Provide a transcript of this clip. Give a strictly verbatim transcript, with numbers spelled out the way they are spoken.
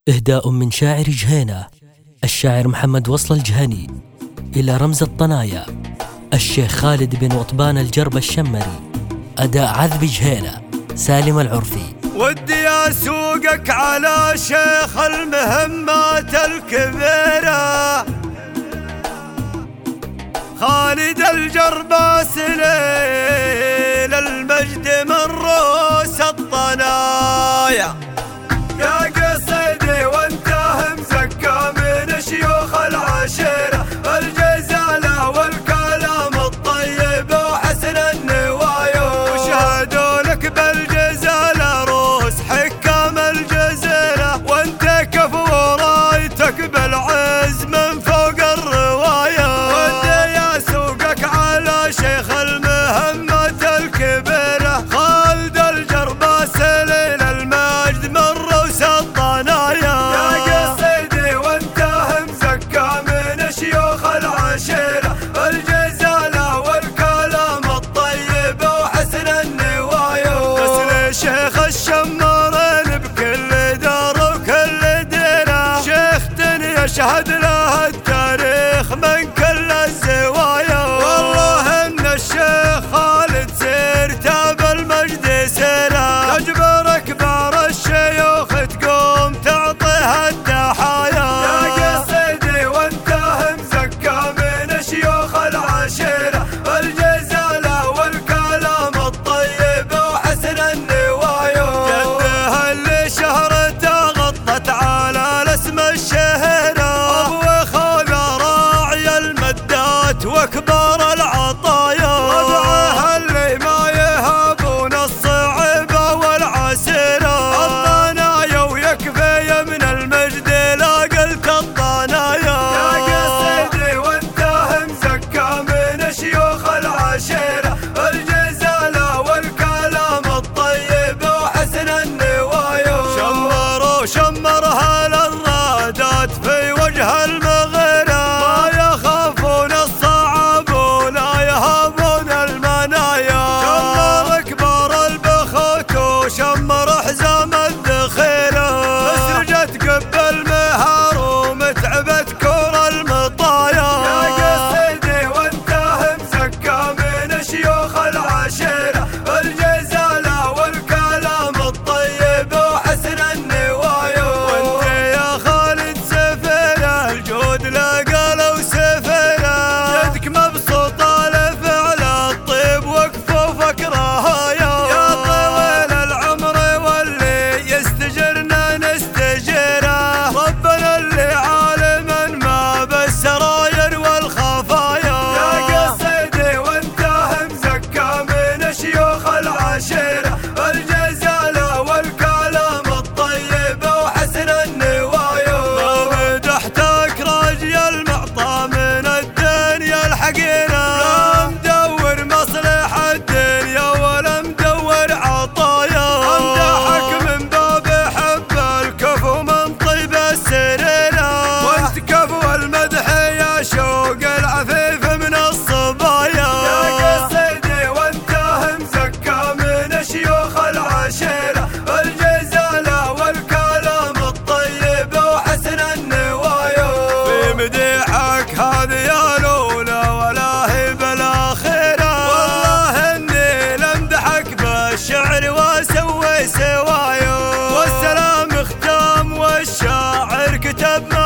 إهداء من شاعر جهينة الشاعر محمد وصل الجهني إلى رمز الطنايا الشيخ خالد بن وطبان الجرب الشمري. أداء عذب جهينة سالم العرفي. ودي أسوقك على شيخ المهمات الكبيرة خالد الجرباس ليل المجد من رؤوس الطنايا. يا قصيدي وانت مزكى من شيوخ العشيرة الجزالة والكلام الطيب وحسن النوايا، وشهدوا لك بالجزالة روس حكام الجزيرة وانت كفو رايتك بالعز من فوق الرواية. ودي اسوقك على شيخ المهمات الكبيرة خالد الجرباس ليل المجد من رؤوس الطنايا. يا قصيدي وانت مزكى من شيوخ العشيرة الجزالة والكلام الطيب وحسن النوايا، بس شيخ الشمارين بكل دار وكل ديرة شيخ يشهد له التاريخ من كل الزوايا. والله ان الشيخ خالد سيرته بالمجد سيره يجبر كبار الشيوخ تقوم تعطيها التحايا. يا قصيدي وانت مزكى من شيوخ العشيرة الجزالة والكلام الطيب وحسن النوايا، جده اللي شهرته غطت على الاسم الشهيرة ابو خوله راعي المدات وكبار العطايا، ربعه اللي ما يهابون الصعيبة والعسيرة الطنايا ويكفي من المجد لا قلت الطنايا. يا قصيدي وانت مزكى من شيوخ العشيرة الجزالة والكلام الطيب وحسن النوايا، شمروا شمرها للرادات في وجه المغيرة ما يخافون الصعب ولا يهابون المنايا، شمر كبار البخوت وشمر حزام الذخيرة مسرجت قبل مهار ومتعبت كور المطايا. يا قصيدي وانت مزكى من شيوخ العشيرة الجزالة والكلام الطيب وحسن النوايا، وانت يا خالد سفيرة الجود لقى لو سفيرة يدك مبسوطة لفعل الطيب وكفوفك رهايا. يا طويل العمر واللي يستجرنا نستجيره ربنا اللي عالما ما بالسراير والخفايا. يا قصيدي وانت مزكى من شيوخ العشيرة الجزالة والكلام الطيب وحسن النوايا، ما مدحتك راجي المعطى من الدنيا الحقيرة لا مدور مصلح الدنيا ولا مدور عطايا، امدحك من باب حب الكفو من طيب السريرة وانت كفو المدح يا شوق العفيف من الصبايا. يا قصيدي وانت مزكى من شيوخ العشيرة الجزالة والكلام الطيب وحسن النوايا، في مديحك هذه الاولى ولا هي بالاخيرة والله اني لمدحك بالشعر واسوي سوايا، والسلام ختام والشاعر كتب